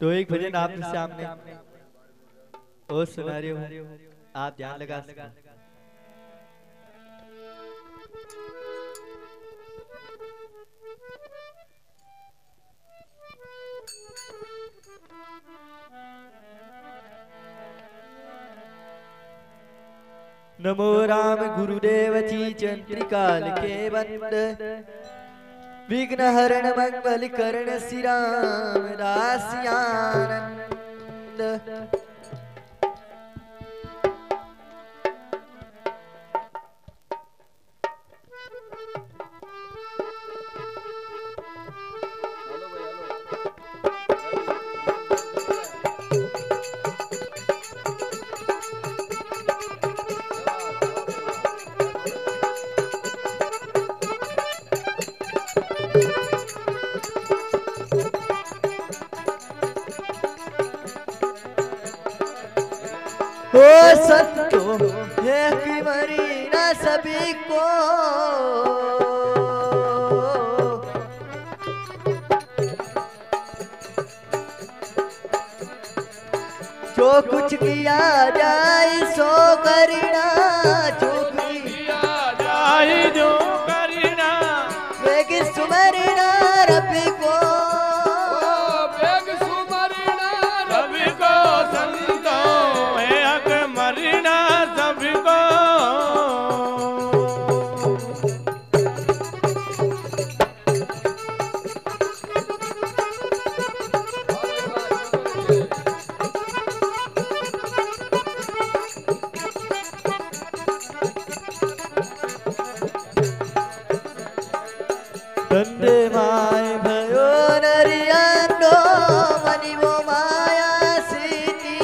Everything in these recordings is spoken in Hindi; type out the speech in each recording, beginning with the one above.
तो एक भजन आपके सामने और सुना रहे हो, आप ध्यान लगा सकते। नमो राम गुरुदेव जी चंद्रिकाल के बंद, विघ्न हरण मंगल करण श्री राम दासियानंद। ओ संतो एक मरी न सभी को, जो कुछ किया जाए सो करना, जो कुछ किया जाए जो करना, वेग सुमरना रबी को, वेग सुमरना रबी को, संतो एक मरना सभी को। तंदे माय भयो नरियंदो मनी वो माया सीती,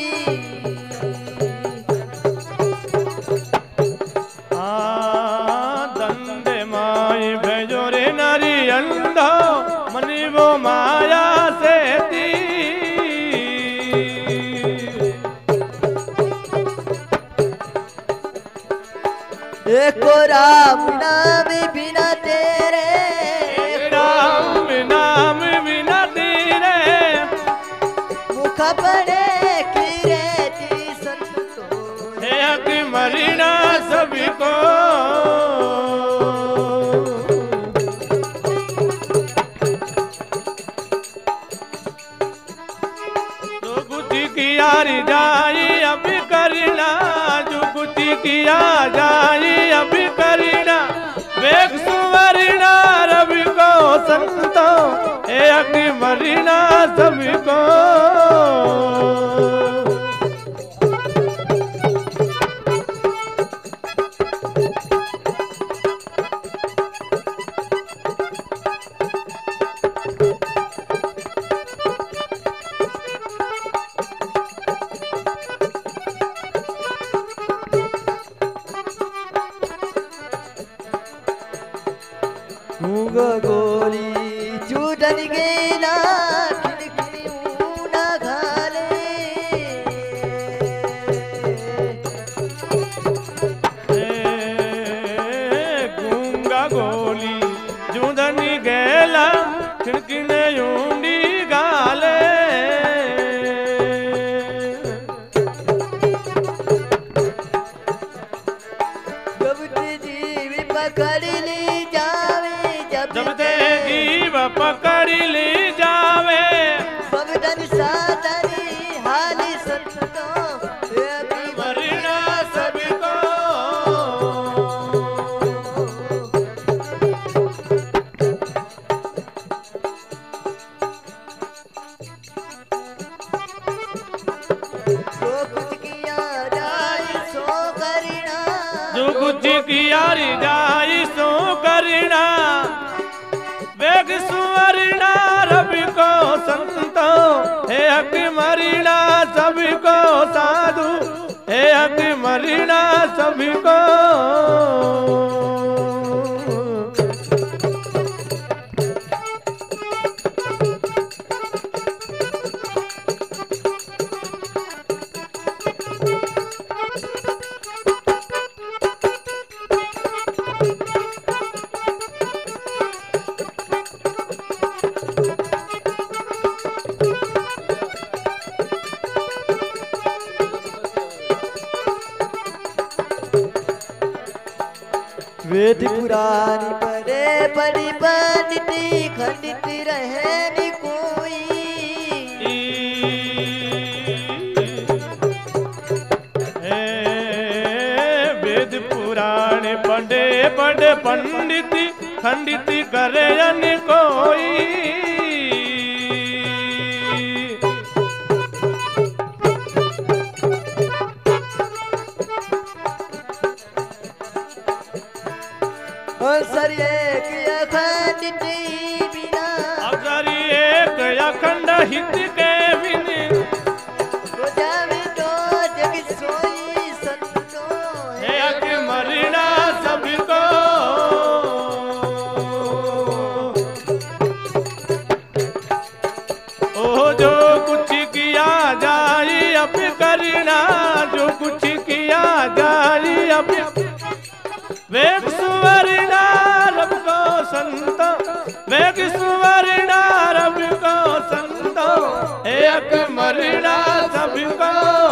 तंदे माय भयो रे नरियंदो मनी वो माया सेती, एको राम नाम बिना तेरे, राम नाम बिना तेरे, मुख पड़े की रेती संतो एक मरना सभी को। जो कुछ किया जाए अभी करना, जो कुछ किया जाए अभी करना, वेग सुवरना रवि को, संतो एक मरना सभी को। गूंग गोली चूटन गेला खिड़की ऊना घाले, गूंगा गोली जूदन गेला खिड़की ने ऊंडी गाले, जब जीव पकड़ ली जावे, जब ते जीव पकड़ ली जावे, सब धन साधनी हाली संतो अभी मरना सभी को। जो कुछ किया जाए सो करना, जो कुछ किया जाए सो करना, वेग सुवरना रवि को, संतो एक मरना सभी को, साधु एक मरना सभी को। वेद पुराण पढ़े बड़ी पंडित खंडित रहे नि कोई। वेद पुराण पढ़े बड़े पंडित खंडित करे न कोई। अवसर एक अखंड बिना, अवसर एक अखंड हित के बिन, तो जावे तो जग सोई संतो है अक मरना सबको। ओ जो कुछ किया जाए अब करना, जो कुछ किया जाए अब वेग सुवर्ण रब को संत, वेग सुवर्ण रब को संत, एक मरना सबको।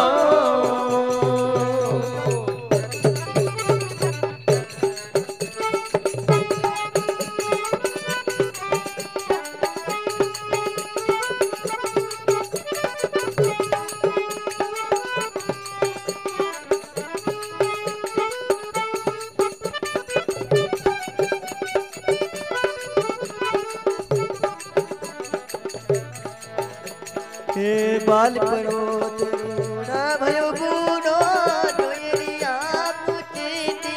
हे बालपणो तरुणा भयो गुणो जोयरिया पुचेती।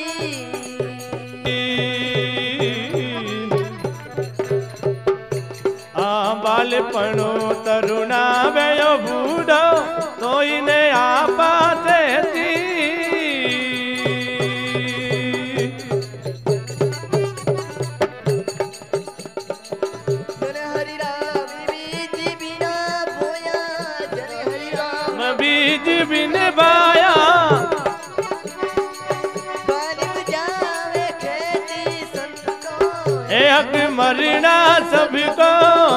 बालपणो तरुणा भयो बूढ़ो तोई ने आपा देती। बीज बिन बाया एक मरना सबको।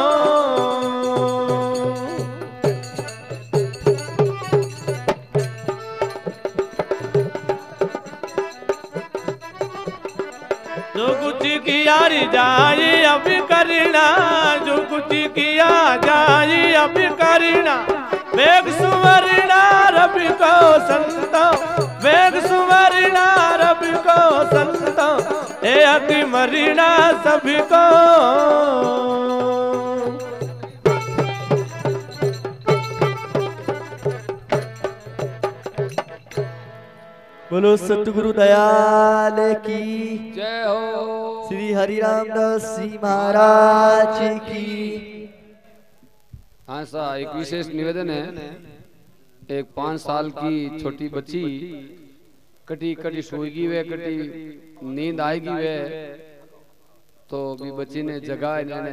जो कुछ किया जाए अब करना, जो कुछ किया जाए अब करना, वेग सुवर्ण रब को संत, वेग सुवर्ण रब को संत, एक मरना सबको। बोलो सतगुरु दयाल की जय हो। श्री हरिराम दास जी महाराज की। हाँ सा एक विशेष निवेदन है। एक 5 साल की छोटी बच्ची कटी कटी सोएगी वे, कटी नींद आएगी वे, तो भी बच्ची ने जगा इन्होंने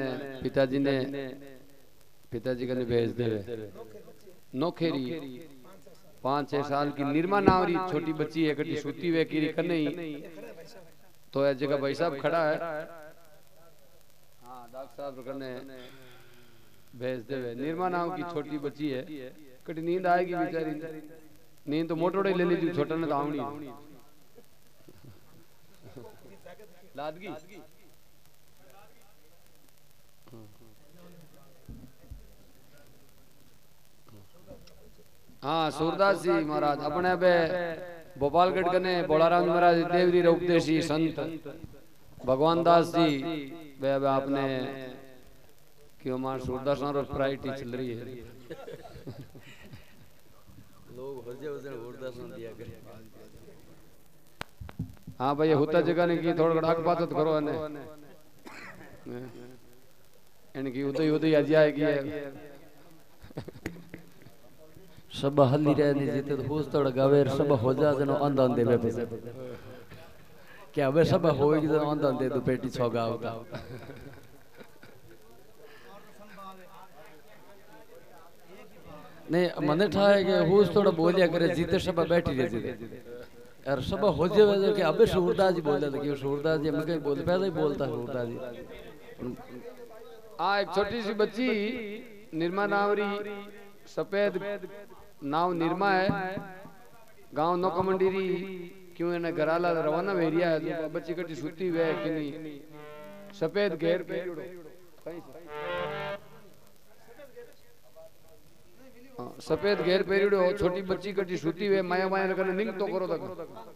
पिताजी का ने भेज दे नौखेरी। 5-6 साल की निर्मा नावरी छोटी बच्ची है, कटी सूती वे की करने तो यह जगह भाई साहब खड़ा है। हाँ डॉक्टर साहब करने भेज दे। निर्मा नाम की छोटी बच्ची है, कटी नींद आएगी बेचारी, नींद तो मोटोड़े ले लीजिए, छोटा ने तो आवनी लादगी। हाँ सूरदास जी महाराज अपने बे भोपालगढ़ कने बोलाराम महाराज देवरी उपदेशी संत भगवान दास जी वे आपने क्यों मार सूरदास और प्राइटी चल रही है। लोग हो जाए उसे सूरदास दिया करे। हाँ भाई होता जगह ने की थोड़ा गड़ाक बात तो करो ने इनकी उदय उदय आज आएगी सब हल्ली रहने जीते तो होश तोड़ गावे सब हो जा जनो अंदन देवे पे क्या वे सब होएगी जनो अंदन दे तो पेटी छोगा होगा। नहीं मने ठाए के होश तोड़ बोलिया करे जीते सब बैठी रहे जीते यार सब हो जाए कि अबे सूरदास जी बोलता था कि सूरदास जी मैं कहीं बोल पैदा ही बोलता सूरदास जी। एक छोटी सी बच्ची निर्मा नावरी सफेद नाव निर्मा है, गांव नौका मंडीरी क्यों इन्हें घराला रवाना वेरिया है तो बच्ची कटी सुती हुई है कि नहीं सफेद घेर पे सफेद घेर पेरिड़ो छोटी बच्ची कटी सुती हुई माया माया ने निंग तो करो तक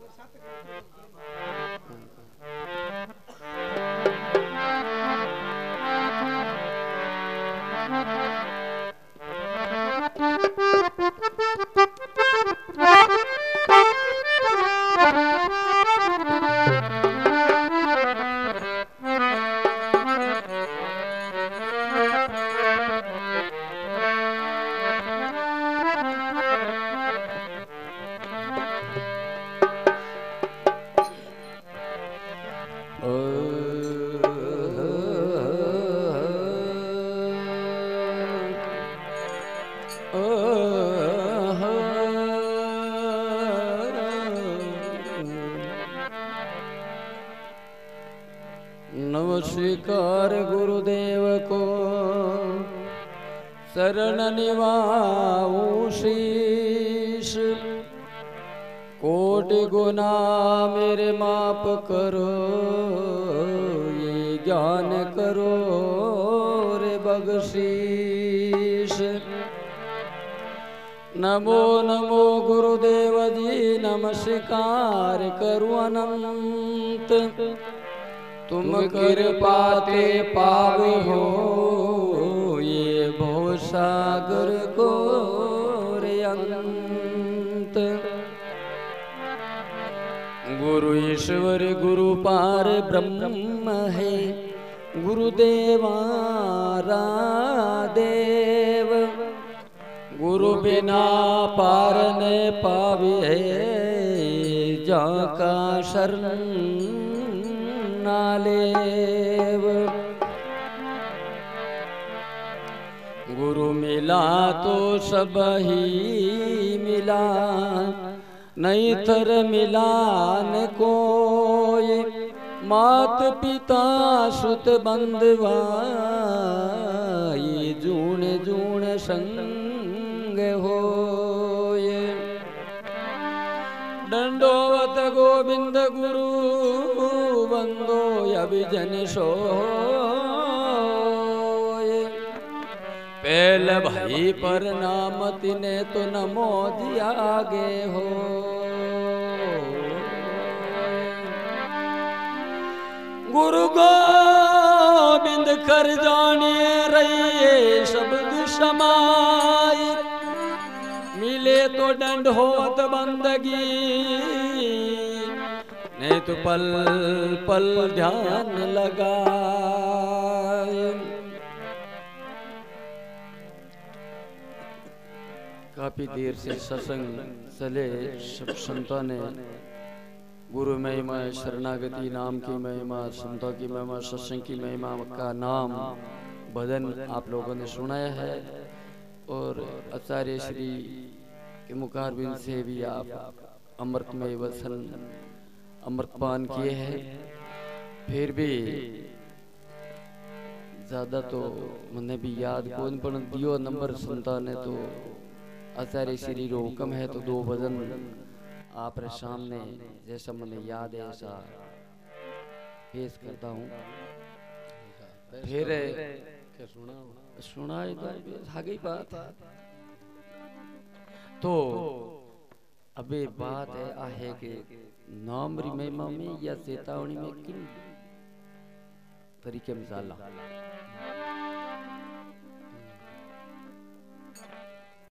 नमस्कार गुरुदेव को शरण निवाऊं शीश कोटि गुना मेरे माप करो ये ज्ञान करो रे बख्शीश नमो नमो गुरुदेव जी नमस्कार करूं अनंत तुम कृपाते पाव हो ये भव सागर को रे अनंत गुरु ईश्वर गुरु पार ब्रह्म है गुरुदेवारा देव गुरु बिना पार न पावे जाका शरण नालेव गुरु मिला तो सब ही मिला नहीं थर मिला न कोई मात पिता सुत बंधवा ये जूण जूण संग होए दंडोवत गोविंद गुरु बंदो अभिजन सोए पहल भाई पर नाम तिने तो नमो दिया गे हो गुरु गोविंद कर जानिए रहिए शब्द समाय मिले तो दंड होत बंदगी नहीं तो पल पल ध्यान लगाए काफी देर से सत्संग चले सब संतों ने गुरु महिमा शरणागति नाम की महिमा संतों की महिमा सत्संग की महिमा का नाम भजन आप लोगों ने सुनाया है और आचार्य श्री के मुखारबिंद से भी आप अमृतमय वचन अमृतपान किए हैं फिर भी ज्यादा तो मैंने भी याद कौन पर दियो नंबर संतान ने तो आचार्य श्री रो हुक्म है तो 2 भजन आप सामने जैसा मैंने याद है ऐसा पेश करता हूँ फिर सुना आगे बात तो अबे बात है कि नाम री महिमा में या चेतावनी में किन तरीके में जाला